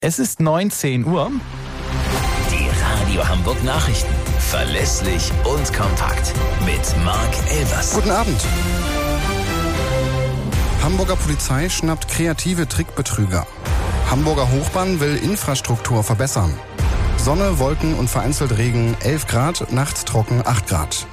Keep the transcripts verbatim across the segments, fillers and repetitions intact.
Es ist neunzehn Uhr. Die Radio Hamburg Nachrichten. Verlässlich und kompakt. Mit Marc Elvers. Guten Abend. Hamburger Polizei schnappt kreative Trickbetrüger. Hamburger Hochbahn will Infrastruktur verbessern. Sonne, Wolken und vereinzelt Regen elf Grad, nachts trocken acht Grad.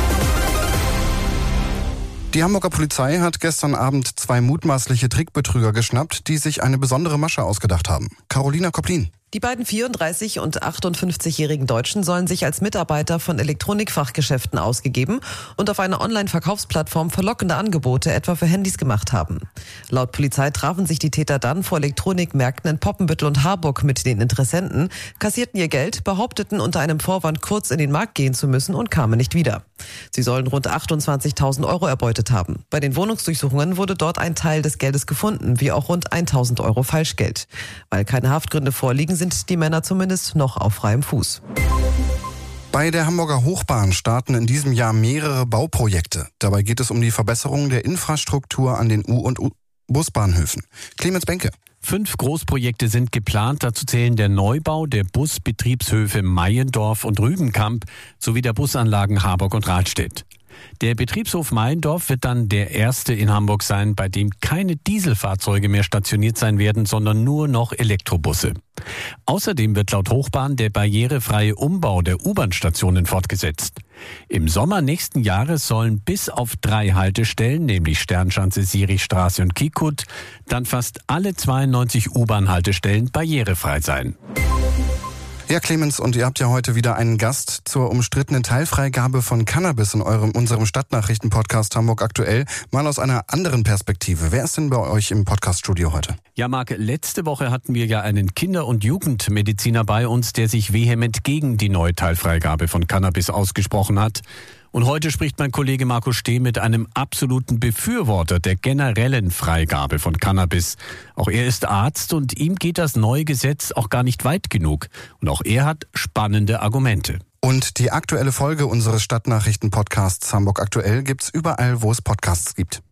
Die Hamburger Polizei hat gestern Abend zwei mutmaßliche Trickbetrüger geschnappt, die sich eine besondere Masche ausgedacht haben. Carolina Koplin. Die beiden vierunddreißig- und achtundfünfzigjährigen Deutschen sollen sich als Mitarbeiter von Elektronikfachgeschäften ausgegeben und auf einer Online-Verkaufsplattform verlockende Angebote etwa für Handys gemacht haben. Laut Polizei trafen sich die Täter dann vor Elektronikmärkten in Poppenbüttel und Harburg mit den Interessenten, kassierten ihr Geld, behaupteten unter einem Vorwand kurz in den Markt gehen zu müssen und kamen nicht wieder. Sie sollen rund achtundzwanzigtausend Euro erbeutet haben. Bei den Wohnungsdurchsuchungen wurde dort ein Teil des Geldes gefunden, wie auch rund tausend Euro Falschgeld. Weil keine Haftgründe vorliegen, sind die Männer zumindest noch auf freiem Fuß. Bei der Hamburger Hochbahn starten in diesem Jahr mehrere Bauprojekte. Dabei geht es um die Verbesserung der Infrastruktur an den U- und U- Busbahnhöfen. Clemens Benke. Fünf Großprojekte sind geplant. Dazu zählen der Neubau der Busbetriebshöfe Meiendorf und Rübenkamp sowie der Busanlagen Harburg und Rahlstedt. Der Betriebshof Meiendorf wird dann der erste in Hamburg sein, bei dem keine Dieselfahrzeuge mehr stationiert sein werden, sondern nur noch Elektrobusse. Außerdem wird laut Hochbahn der barrierefreie Umbau der U-Bahn-Stationen fortgesetzt. Im Sommer nächsten Jahres sollen bis auf drei Haltestellen, nämlich Sternschanze, Sirichstraße und Kikut, dann fast alle zweiundneunzig U-Bahn-Haltestellen barrierefrei sein. Ja, Clemens, und ihr habt ja heute wieder einen Gast zur umstrittenen Teilfreigabe von Cannabis in eurem, unserem Stadtnachrichten-Podcast Hamburg aktuell. Mal aus einer anderen Perspektive. Wer ist denn bei euch im Podcast-Studio heute? Ja, Marc, letzte Woche hatten wir ja einen Kinder- und Jugendmediziner bei uns, der sich vehement gegen die neue Teilfreigabe von Cannabis ausgesprochen hat. Und heute spricht mein Kollege Markus Steh mit einem absoluten Befürworter der generellen Freigabe von Cannabis. Auch er ist Arzt und ihm geht das neue Gesetz auch gar nicht weit genug. Und auch er hat spannende Argumente. Und die aktuelle Folge unseres Stadtnachrichten-Podcasts Hamburg aktuell gibt's überall, wo es Podcasts gibt.